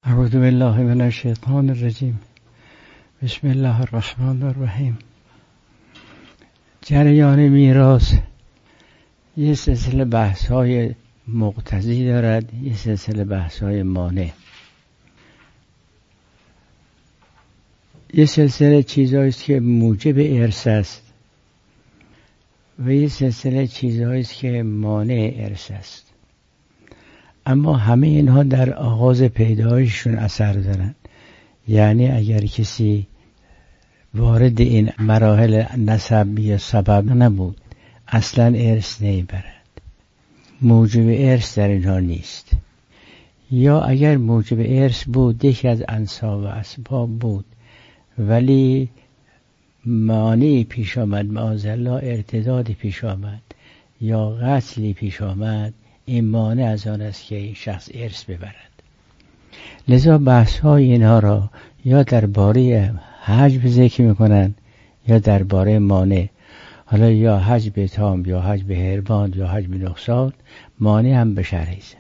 اعوذ بالله من الشیطان الرجیم. بسم الله الرحمن الرحیم. جریان میراث یه سلسله بحث‌های مقتضی دارد، یه سلسله بحث‌های مانع. یه سلسله چیزهایی است که موجب ارث است و یه سلسله چیزهایی است که مانع ارث است. اما همه اینها در آغاز پیدایششون اثر دارن. یعنی اگر کسی وارد این مراحل نسب یا سبب نبود اصلا ارث نمیبرد. موجب ارث در اینها نیست. یا اگر موجب ارث بود یکی از انساب و اسباب بود ولی مانعی پیش آمد، معاذالله ارتدادی پیش آمد یا قتلی پیش آمد، این مانع از آن است که این شخص ارث ببرد. لذا بحث های اینها را یا درباره حجب ذکر میکنن یا درباره مانع. حالا یا حجب تام یا حجب هربان یا حجب نقصان، مانع هم به شرح است.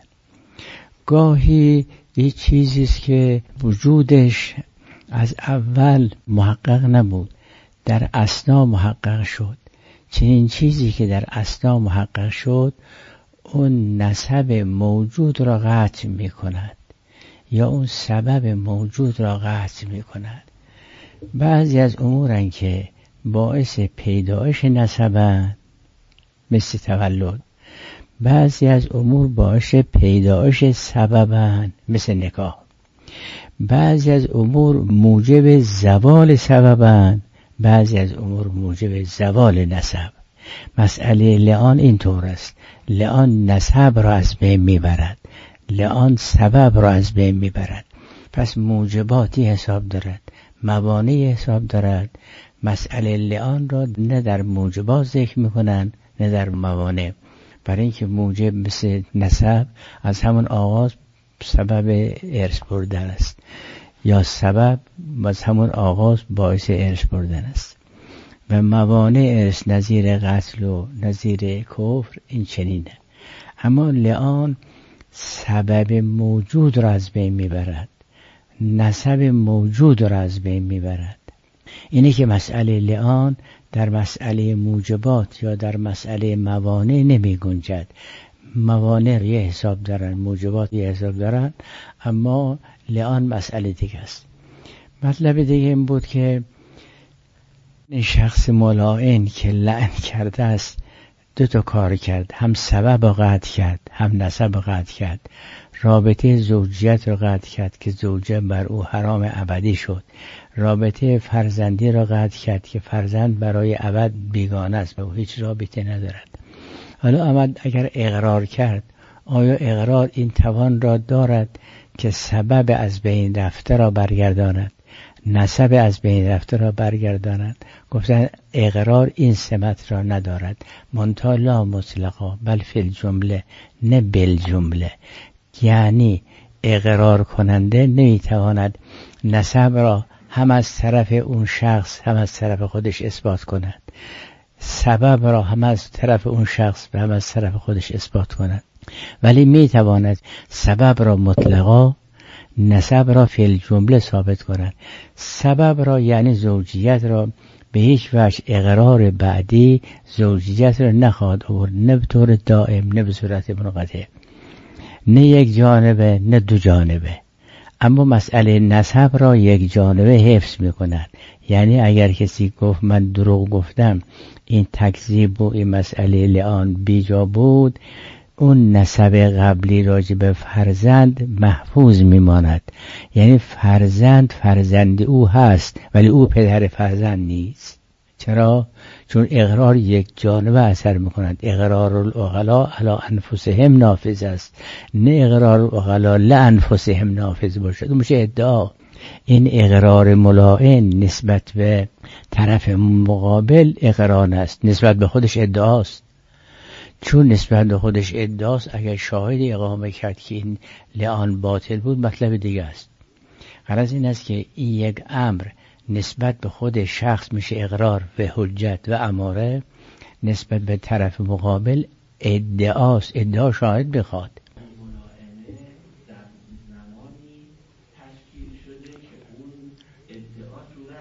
گاهی یه چیزی است که وجودش از اول محقق نبود، در اثنا محقق شد. چنین چیزی که در اثنا محقق شد اون نسب موجود را قطع می کند یا اون سبب موجود را قطع می کند. بعضی از امورن که باعث پیدایش نسبند مثل تولد، بعضی از امور باعث پیدایش سببند مثل نکاح، بعضی از امور موجب زوال سببند، بعضی از امور موجب زوال نسب. مسئله لعان این طور است. لعان نسب را از بین میبرد، لعان سبب را از بین میبرد. پس موجباتی حساب دارد، موانعی حساب دارد. مسئله لعان را نه در موجبات ذکر میکنن نه در موانع، برای اینکه موجب مثل نسب از همون آغاز سبب ارث بردن است یا سبب از همون آغاز باعث ارث بردن است. و موانع ارث نظیر قتل و نظیر کفر این چنینه. اما لعان سبب موجود را از بین میبرد، نسب موجود را از بین میبرد. اینه که مسئله لعان در مسئله موجبات یا در مسئله موانع نمی گنجد. موانع یه حساب دارن، موجبات یه حساب دارن، اما لعان مسئله دیگه است. مطلب دیگه این بود که این شخص ملاعن که لعن کرده است دو تا کار کرد، هم سبب را قطع کرد هم نسب را قطع کرد. رابطه زوجیت را قطع کرد که زوجه بر او حرام ابدی شد. رابطه فرزندی را قطع کرد که فرزند برای ابد بیگانه است و هیچ رابطه ندارد. حالا اگر اقرار کرد، آیا اقرار این توان را دارد که سبب از بین رفته را برگرداند، نسب از بین رفته را برگرداند؟ گفتن اقرار این سمت را ندارد. منتها لا مطلقا بل فی الجمله، نه بالجمله. یعنی اقرار کننده نمیتواند نسب را هم از طرف اون شخص هم از طرف خودش اثبات کند، سبب را هم از طرف اون شخص و هم از طرف خودش اثبات کند، ولی میتواند سبب را مطلقا، نسب را فی الجمله ثابت کند. سبب را یعنی زوجیت را به هیچ وجه اقرار بعدی زوجیت را نخواهد آورد، نه به طور دائم نه به صورت منقطع، نه یک جانبه نه دو جانبه. اما مسئله نسب را یک جانبه حفظ میکند. یعنی اگر کسی گفت من دروغ گفتم، این تکذیب و این مسئله لعان بیجا بود، اون نسب قبلی راجع به فرزند محفوظ میماند. یعنی فرزند او هست ولی او پدر فرزند نیست. چرا؟ چون اقرار یک جانبه اثر میکند. اقرار العقلاء علی انفسهم نافذ است، نه اقرار العقلاء لانفسهم نافذ باشد. اون میشه ادعا. این اقرار ملاعن نسبت به طرف مقابل اقرار است، نسبت به خودش ادعاست. چون نسبت به خودش ادعاست، اگر شاهدی اقامه کرد که این لعان باطل بود، مطلب دیگه است. غرض این است که این یک امر نسبت به خود شخص میشه اقرار و حجت و اماره، نسبت به طرف مقابل ادعاست. ادعا شاهد بخواد.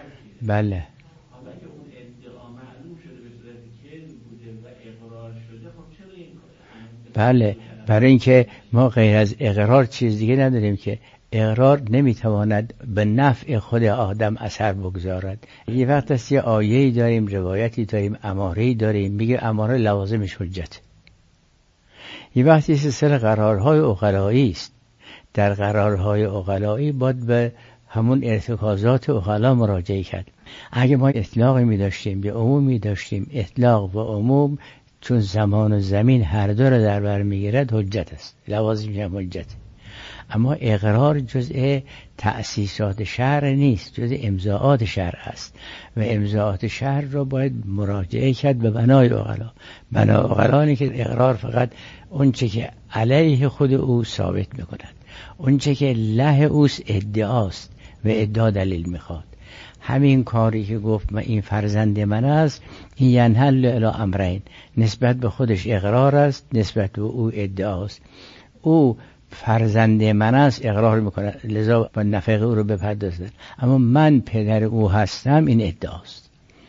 بله. حالا که اون ادعا معلوم شده به صورت کذب بوده و اقرار شده، خب چرا این بله، برای اینکه ما غیر از اقرار چیز دیگه نداریم که اقرار نمیتواند به نفع خود آدم اثر بگذارد. یه وقت است یه آیه‌ای داریم، روایتی داریم، اماره‌ای داریم، میگه اماره لوازمش حجت. یه وقتی سلسله قرارهای عقلایی است، در قرارهای عقلایی باید به همون ارتکازات عقلا مراجعه کرد. اگه ما اطلاقی می داشتیم یا عمومی داشتیم، اطلاق و عموم چون زمان و زمین هر دو را در بر میگیرد حجت است، لوازمش هم حجت. اما اقرار جزء تأسیسات شرع نیست، جزء امضاءات شرع است و امضاءات شرع را باید مراجعه کرد به بنای عقلا. بنای عقلانی که اقرار فقط اونچه که علیه خود او ثابت میکند، اونچه که له اوست ادعاست و ادعا دلیل میخواد. همین کاری که گفت من این فرزند من است، این ینحل الی امرین، نسبت به خودش اقرار است، نسبت به او ادعاست. او فرزند من است اقرار میکنه، لذا با نفقه او رو بپردازد، اما من پدر او هستم این ادعاست.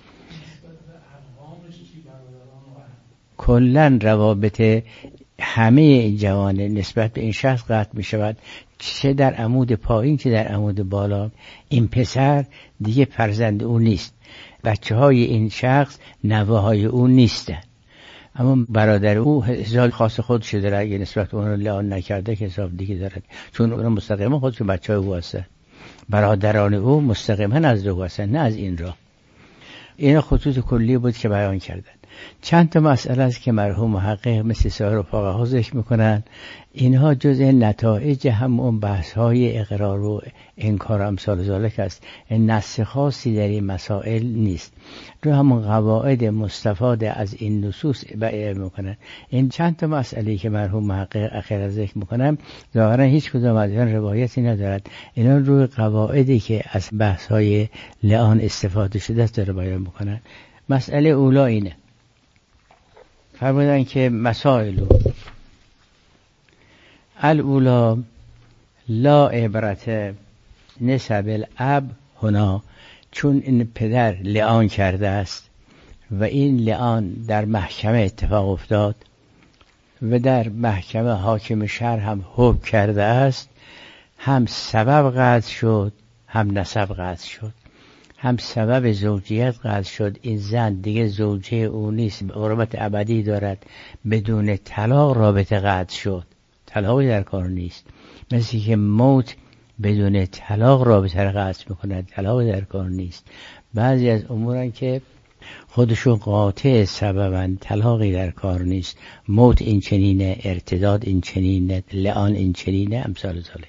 کلن روابط همه جوانه نسبت به این شخص قطع می شود، چه در عمود پایین چه در عمود بالا. این پسر دیگه فرزند او نیست، بچه های این شخص نوه های او نیستن، اما برادر او حساب خاص خودش داره، اگه نسبت به اون رو لعان نکرده که حساب دیگه داره، چون اون مستقیما خودشون بچه های او هستن، برادران او مستقیما از او هستن، نه از این را. این خطوط کلی بود که بیان کردن. چند تا مسئله است که مرحوم محقق مثل سایر فقها ذکر میکنن، اینها جزء نتایج همون بحث های اقرار و انکار امثال ذالک است، نص خاصی در این مسائل نیست، رو همون قواعد مستفاده از این نصوص بیان میکنن. این چند تا مسئله که مرحوم محقق اخیرا ذکر میکنن ظاهرا هیچ کدام از این روایتی ندارد، اینا روی قواعدی که از بحث های لعان استفاده شده است داره بیان میکنن. مسئله اولا اینه، فرمودن که مسائل الاولا لا عبرت نسب الاب هنا، چون این پدر لعان کرده است و این لعان در محکمه اتفاق افتاد و در محکمه حاکم شرع هم حکم کرده است، هم سبب قطع شد هم نسب قطع شد. هم سبب زوجیت قطع شد، این زن دیگه زوجه او نیست، حرمت ابدی دارد، بدون طلاق رابطه قطع شد، طلاقی در کار نیست، مثل که موت بدون طلاق رابطه را قطع میکند، طلاقی در کار نیست. بعضی از امورن که خودشون قاطع سببن، طلاقی در کار نیست، موت این چنینه، ارتداد این چنینه، لعان این چنینه، امثال ذالک.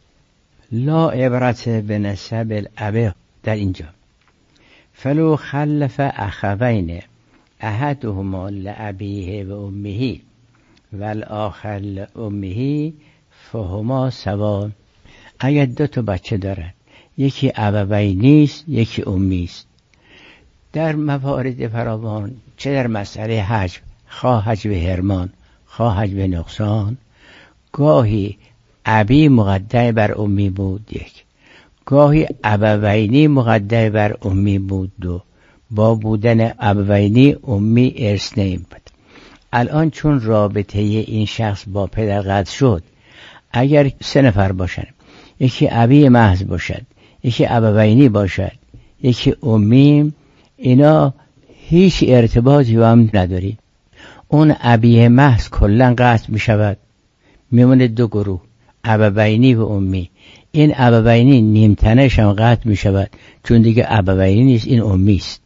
لا عبرت به نسب الاب در اینجا، فلو خلف اخوین احدهما لابیه و امه و الاخر لامه فهما سوا. اگر دو تا بچه دارن، یکی ابوی نیست یکی امی است، در موارد فراوان، چه در مسئله حجب، خواه حجب حرمان خواه حجب نقصان، گاهی ابی مقدم بر امی بود یک، گاهی ابوینی مقدم بر امی بود دو، با بودن ابوینی امی ارث نمی‌برد. الان چون رابطه این شخص با پدر قطع شد، اگر 3 نفر باشن، یکی ابی محض باشد، یکی ابوینی باشد، یکی امی، اینا هیچ ارتباطی با هم نداری. اون ابی محض کلا قطع می شود، میمونه 2 گروه، ابوینی و امی. این ابوینی نیمتنش هم قطع می شود، چون دیگه ابوینی نیست، این امی است.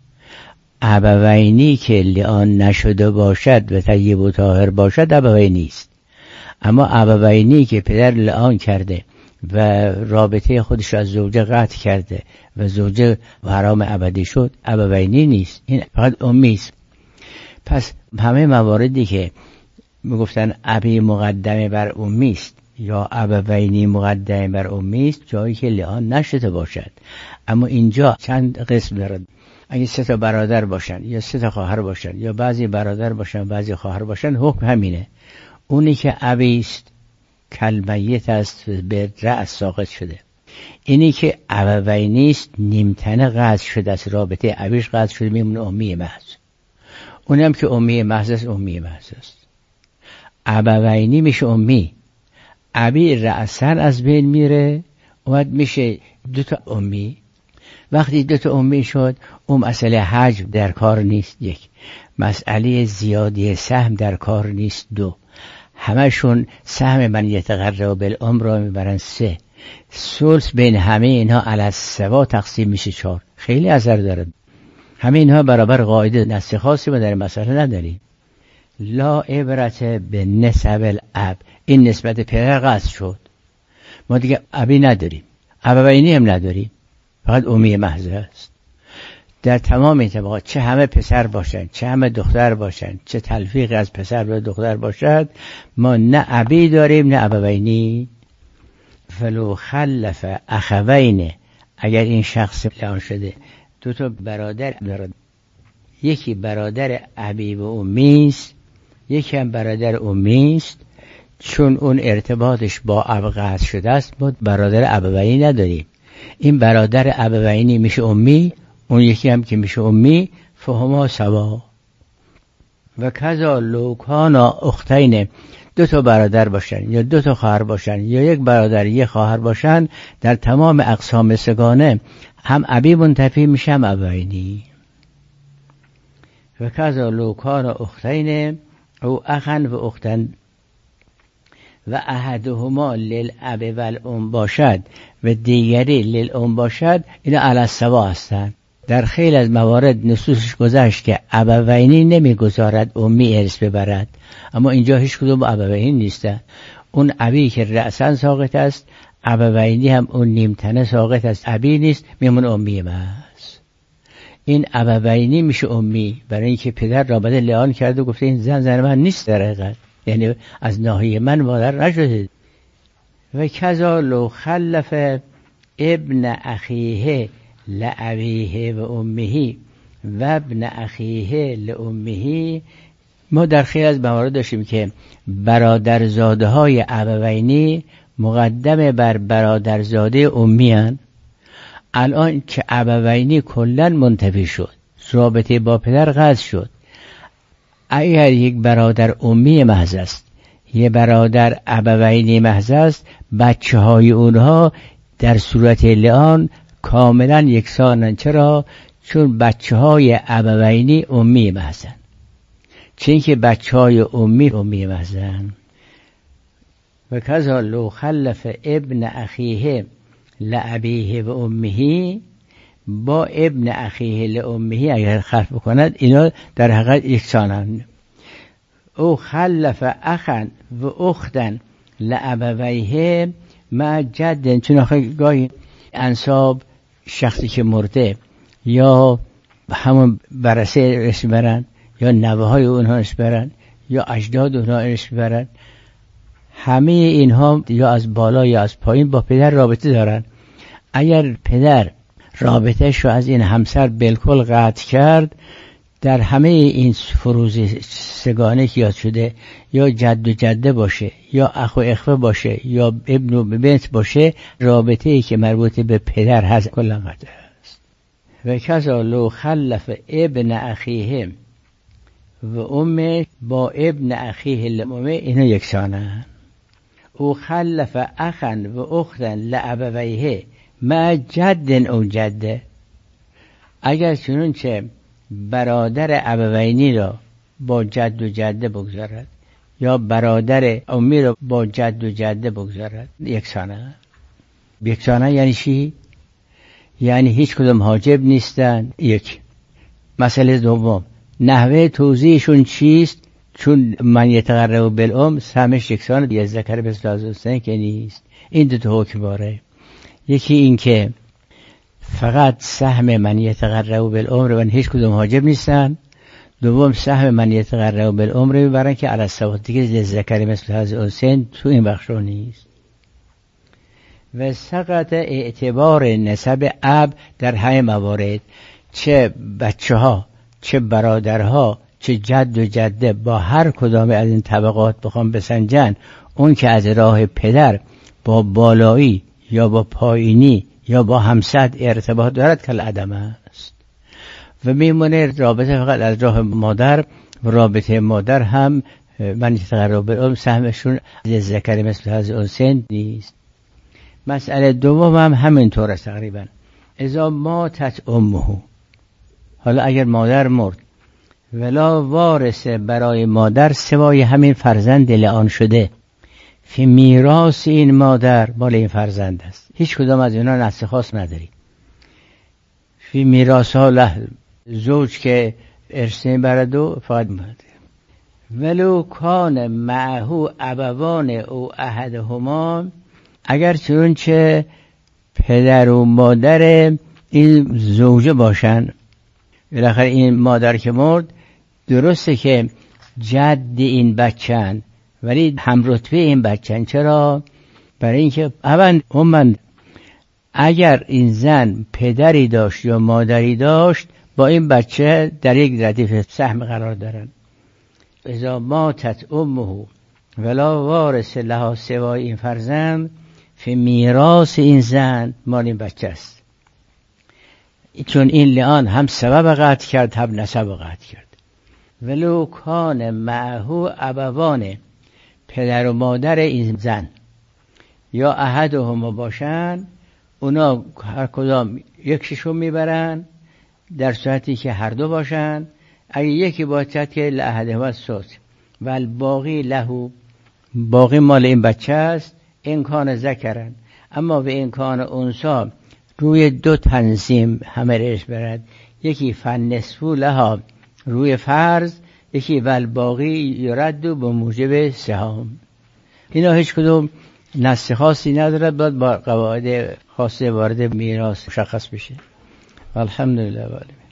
ابوینی که لعان نشده باشد و طیب و طاهر باشد ابوینی است، اما ابوینی که پدر لعان کرده و رابطه خودش از زوجه قطع کرده و زوجه حرام ابدی شد ابوینی نیست، این فقط امی است. پس همه مواردی که میگفتن ابی مقدم بر امی است یا ابوینی مقدم بر امی است، جایی که لعان نشده باشد. اما اینجا چند قسم دارد، اگه 3 تا برادر باشن یا 3 تا خواهر باشن یا بعضی برادر باشن بعضی خواهر باشن، حکم همینه. اونی که ابی است کلمیت است، به رأس ساقط شده. اینی که ابوینی است نیمتنه قطع شده است، رابطه ابیش قطع شده، میمونه امی محض. اونم که امی محض است، امی محض است. ابوینی میشه امی، ابی رأساً از بین میره، اومد میشه دوتا امی. وقتی دوتا امی شد، اون مسئله حجم در کار نیست، یک. مسئله زیادی سهم در کار نیست، دو. همشون سهم من یتقرب بالام را میبرن، سه. ثلث بین همه اینها علی السوا تقسیم میشه 4. خیلی اثر داره. همه اینها برابر قاعده نص خاصی ما در مسئله نداریم. لا عبرت به نسب الاب، این نسبت پدر قطع شد، ما دیگه ابی نداریم، ابوینی هم نداریم، فقط امی محض است. در تمام این طبقات چه همه پسر باشن چه همه دختر باشن، چه تلفیق از پسر و دختر باشد، ما نه ابی داریم نه ابوینی. فلو خلف اخوین، اگر این شخص لعان شده دو تا برادر دارد، یکی برادر ابی و امی است، یکی هم برادر امی است، چون اون ارتباطش با اب قطع شده است، ما برادر ابوینی نداریم. این برادر ابوینی میشه امی، اون یکی هم که میشه امی، فهما سوا. و کذا لو کانا اختین، دو تا برادر باشن یا دو تا خواهر باشن یا یک برادر یک خواهر باشن، در تمام اقسام سگانه هم ابی منتفی میشه هم ابوینی. و کذا لو کانا اختین او اخن و اختن و احدهما للاب و الام باشد و دیگری للام باشد، اینا علی السوا هستند. در خیلی از موارد نصوصش گذشت که ابوینی نمیگذارد امی ارث ببرد، اما اینجا هیچ کدوم ابوینی نیستن. اون ابی که رأساً ساقط است، ابوینی هم اون نیمتنه ساقط است، ابی نیست، میمون امی است. این ابوینی میشه امی، برای اینکه پدر رابطه لعان کرده و گفته این زن من نیست، در حقیقت یعنی از ناحیه من مادر نشده. و کذا لو خلف ابن اخیه لابیه و امه و ابن اخیه لامه، ما در خیلی از موارد داشتیم که برادرزاده های ابوینی مقدم بر برادرزاده امی هن. الان که ابوینی کلن منتفی شد، رابطه با پدر قطع شد، اگر یک برادر امی محض است یک برادر ابوینی محض است، بچه های اونها در صورت لعان کاملا یکسانن. چرا؟ چون بچه های ابوینی امی محضن، چون که بچه های امی محضن. و کذا لو خلف ابن اخیه لابیه و امه، با ابن اخیه لامه اگر خلف بکند، اینا در حقیقت یکسانند. او خلف اخن و اختن لابویه مع جدن، چون آخه گاهی انساب شخصی که مرده یا همون برسه ارث برن یا نوه های اونها ارث برن یا اجداد اونها ارث برن، همه اینها یا از بالا یا از پایین با پدر رابطه دارن. اگر پدر رابطهش رو از این همسر بالکل قطع کرد، در همه این فروز سگانه که یاد شده، یا جد و جده باشه یا اخ و اخوه باشه یا ابن و بنت باشه، رابطه‌ای که مربوط به پدر هست کلا قطع است. و کذا لو خلف ابن اخیه و امه، با ابن اخیه لامه، اینا یکسانن. او خلف اخن و اختن لابویه مع جد او جده، اگر چنانچه برادر ابوینی را با جد و جده بگذارد یا برادر امی را با جد و جده بگذارد، یکسانه. یکسانه یعنی چی؟ یعنی هیچ کدوم حاجب نیستن. یک. مسئله دوم، نحوه توزیعشون چیست؟ چون من یتقرب بالام سهمش یکسانه، یه ذکر مثل الانثیین که نیست. این دو تا حکم باره. یکی این که فقط سهم من یتقرب بالعمر و هیچ کدوم حاجب نیستن. دوم، سهم من یتقرب بالعمر میبرن که علی السوا، دیگه ذکر مثل الانثیین تو این بخشو نیست. و سقط اعتبار نسب اب در همه موارد، چه بچه ها چه برادرها چه جد و جده، با هر کدام از این طبقات بخوام بسنجن، اون که از راه پدر با بالایی یا با پایینی یا با همسد ارتباط دارد که العدم است و میمونه رابطه فقط از راه مادر و رابطه مادر هم من تقرب سهمشون از ذکر مثل از انثیین نیست. مسئله دوم هم همینطور است تقریبا. اذا ماتت امه، حالا اگر مادر مرد ولا وارث برای مادر سوای همین فرزند لعان شده، فی میراث این مادر مال این فرزند است، هیچ کدام از اینا نسل خاص نداری. فی میراث ها زوج که ارث برد و فقط مادر. ولو کان معه ابوان او احدهما، اگر چنانچه پدر و مادر این زوجه باشن، بالاخره این مادر که مرد درسته که جد این بچن ولی هم رتبه این بچن. چرا؟ برای اینکه اولا اگر این زن پدری داشت یا مادری داشت با این بچه در یک ردیف سهم قرار دارن. اذا ماتت امه ولا وارث لها سوای این فرزند، فی میراث این زن مال این بچه است. چون این لعان هم سبب قطع کرد هم نسب قطع کرد. ولو کان معه ابوان، پدر و مادر این زن یا احدهما باشن، اونا هر کدام یکشون میبرن در صورتی که هر دو باشن. اگه یکی باشد که لأحدهما السدس و الباقی له، باقی مال این بچه است. این کان ذکرن، اما به این کان انثی روی دو تنظیم همه ریش برد، یکی فالنصف لها روی فرض، یکی والباقی یرد به موجب سهام. اینا هیچ کدوم نسل خاصی ندارد، باید با قواعد خاصه وارد میراث مشخص بشه. الحمدلله.